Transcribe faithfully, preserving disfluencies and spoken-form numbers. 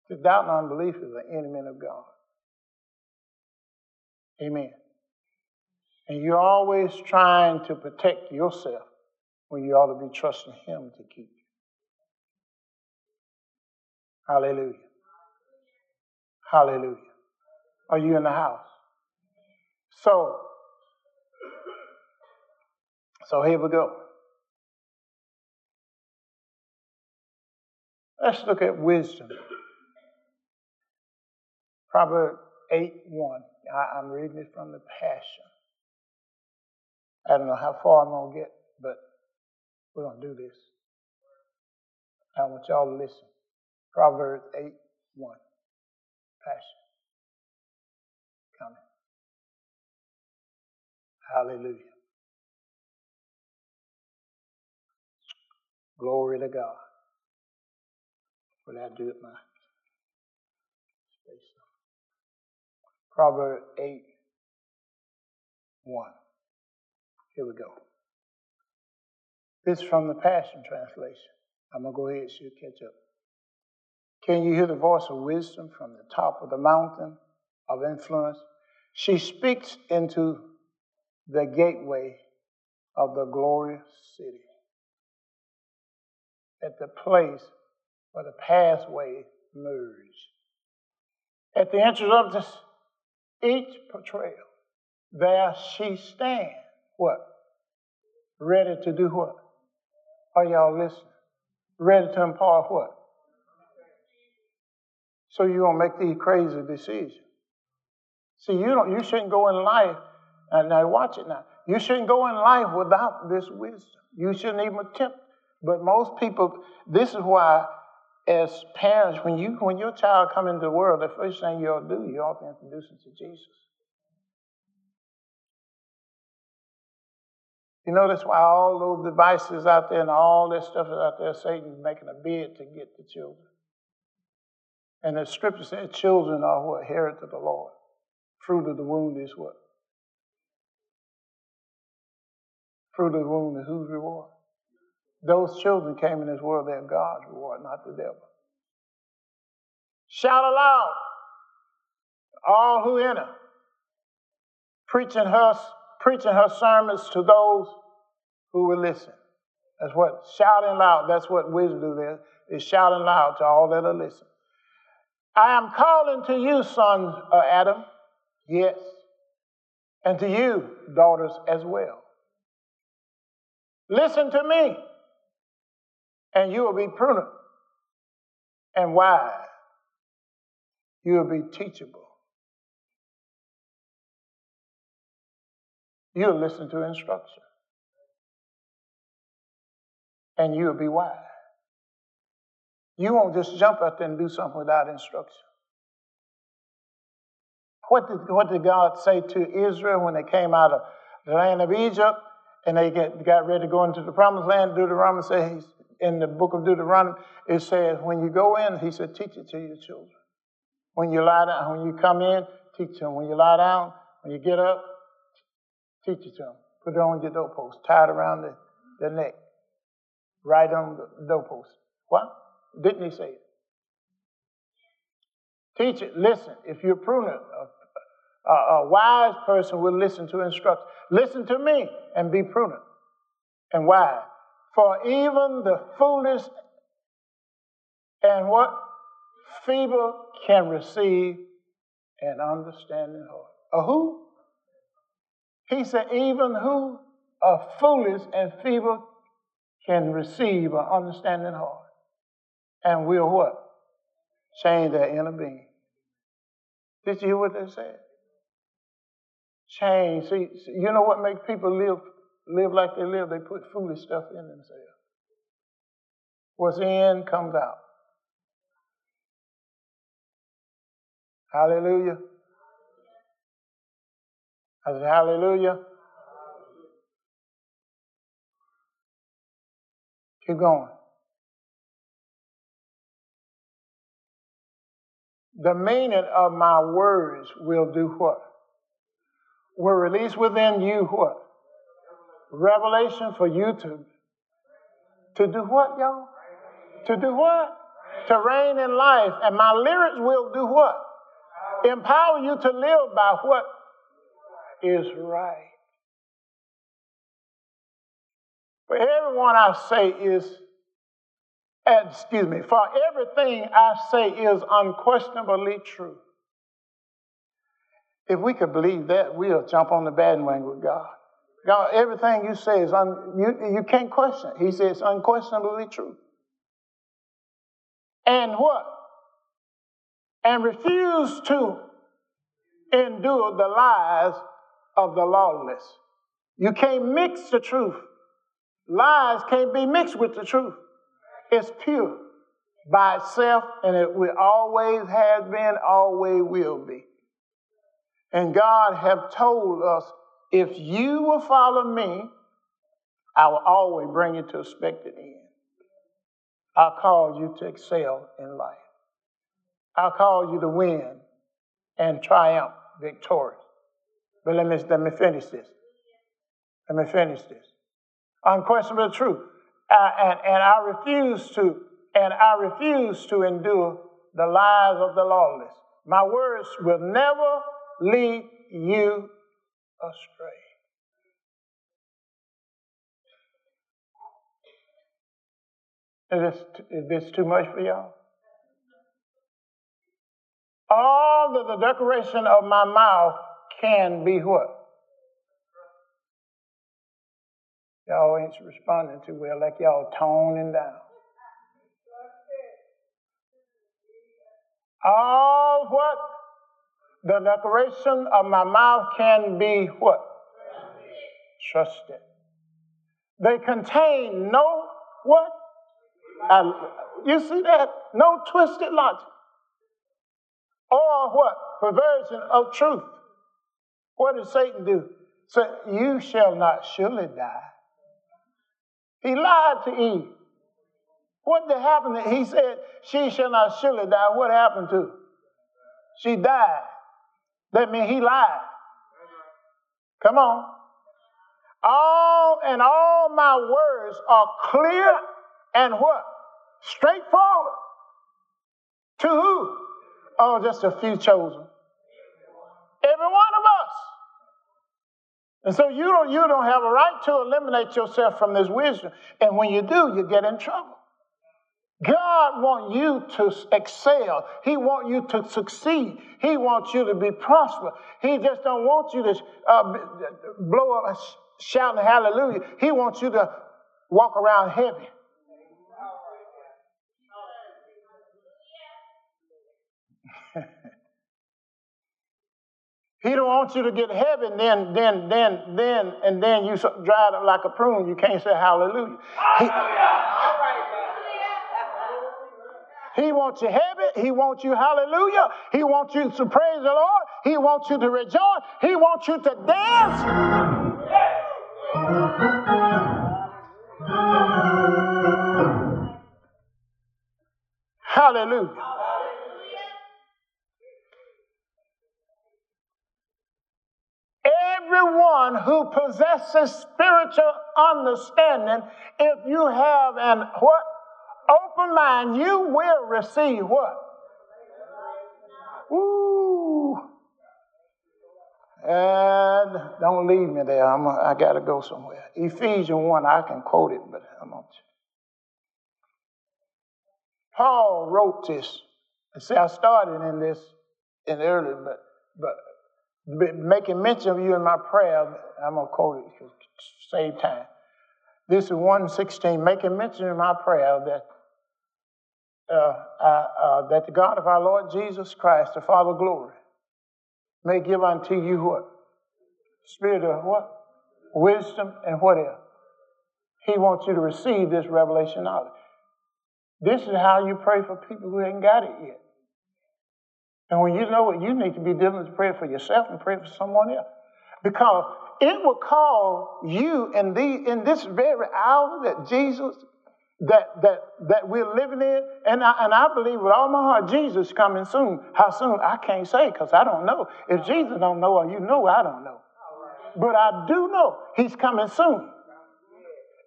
The doubt and unbelief is an enemy of God. Amen. And you're always trying to protect yourself when you ought to be trusting Him to keep you. Hallelujah. Hallelujah. Are you in the house? So, so here we go. Let's look at wisdom. Proverbs eight one. I, I'm reading it from the Passion. I don't know how far I'm going to get, but we're going to do this. I want y'all to listen. Proverbs eight one. Passion. Coming. Hallelujah. Glory to God. What did I do with my space? Proverbs eight one. Here we go. This is from the Passion Translation. I'm going to go ahead so you catch up. Can you hear the voice of wisdom from the top of the mountain of influence? She speaks into the gateway of the glorious city, at the place where the pathway merge. At the entrance of this, each portrayal, there she stands. What? Ready to do what? Are y'all listening? Ready to impart what? So you don't make these crazy decisions. See, you don't. You shouldn't go in life, and now watch it now. You shouldn't go in life without this wisdom. You shouldn't even attempt. But most people, this is why, as parents, when you when your child come into the world, the first thing you ought to do, you ought to introduce them to Jesus. You know that's why all those devices out there and all that stuff is out there, Satan's making a bid to get the children. And the scripture says children are what? Heritage of the Lord. Fruit of the womb is what? Fruit of the womb is whose reward? Those children came in this world, they're God's reward, not the devil. Shout aloud, all who enter, preaching her, preaching her sermons to those who will listen. That's what shouting loud, that's what wisdom do there, is shouting loud to all that are listening. I am calling to you, sons of Adam, yes, and to you, daughters, as well. Listen to me, and you will be prudent and wise. You will be teachable. You'll listen to instruction, and you'll be wise. You won't just jump out there and do something without instruction. What did, what did God say to Israel when they came out of the land of Egypt and they get, got ready to go into the promised land? Deuteronomy says, in the book of Deuteronomy, it says, when you go in, he said, teach it to your children. When you lie down, when you come in, teach them. When you lie down, when you get up, teach it to them. Put it on your doorpost, tie it around the, the neck, right on the doorpost. What? Didn't he say it? Teach it. Listen. If you're prudent, a, a, a wise person will listen to instruction. Listen to me and be prudent and wise. For even the foolish and what? Feeble can receive an understanding heart. A who? He said, even who are foolish and feeble can receive an understanding heart. And will what? Change their inner being. Did you hear what they said? Change. See, see, you know what makes people live live like they live? They put foolish stuff in themselves. What's in comes out. Hallelujah. I said, hallelujah. Keep going. The meaning of my words will do what? Will release within you what? Revelation for you to, to do what, y'all? To do what? to reign in life. And my lyrics will do what? Empower you to live by what is right. For everyone I say is, excuse me, for everything I say is unquestionably true. If we could believe that, we'll jump on the bandwagon with God. God, everything you say is, un, you, you can't question it. He says it's unquestionably true. And what? And refuse to endure the lies of the lawless. You can't mix the truth. Lies can't be mixed with the truth. It's pure by itself, and it will always has been, always will be. And God have told us, if you will follow me, I will always bring you to expected end. I'll cause you to excel in life. I'll cause you to win and triumph victorious. But let me, let me finish this. Let me finish this. Unquestionable truth. Uh, and, and I refuse to, and I refuse to endure the lies of the lawless. My words will never lead you astray. Is this, is this too much for y'all? All that the decoration of my mouth can be what? Y'all ain't responding too well, like y'all toning down. All what? The decoration of my mouth can be what? Trusted. They contain no what? Uh, you see that? No twisted logic. Or what? Perversion of truth. What did Satan do? Say, you shall not surely die. He lied to Eve. What did happen? He said, she shall not surely die. What happened to her? She died. That means he lied. Come on. All and all my words are clear and what? Straightforward. To who? Oh, just a few chosen. Every one of us. And so you don't, you don't have a right to eliminate yourself from this wisdom. And when you do, you get in trouble. God wants you to excel. He wants you to succeed. He wants you to be prosperous. He just don't want you to uh, blow up shouting hallelujah. He wants you to walk around heavy. He don't want you to get heavy, and then, then, then, then, and then you dried up like a prune. You can't say hallelujah. He, he wants you heavy. He wants you hallelujah. He wants you to praise the Lord. He wants you to rejoice. He wants you to dance. Hallelujah. Everyone who possesses spiritual understanding, if you have an what? Open mind, you will receive what? Ooh. And don't leave me there. I'm a, I got to go somewhere. Ephesians one, I can quote it, but I'm not. Paul wrote this. See, I started in this in earlier, but but. making mention of you in my prayer, I'm going to quote it to save time. This is one sixteen, making mention in my prayer that uh, uh, uh, that the God of our Lord Jesus Christ, the Father of glory, may give unto you what? Spirit of what? Wisdom and what else? He wants you to receive this revelation knowledge. This is how you pray for people who ain't got it yet. And when you know what you need to be doing is pray for yourself and pray for someone else. Because it will call you in the in this very hour that Jesus, that that that we're living in, and I, and I believe with all my heart Jesus is coming soon. How soon? I can't say because I don't know. If Jesus don't know or you know, I don't know. But I do know he's coming soon.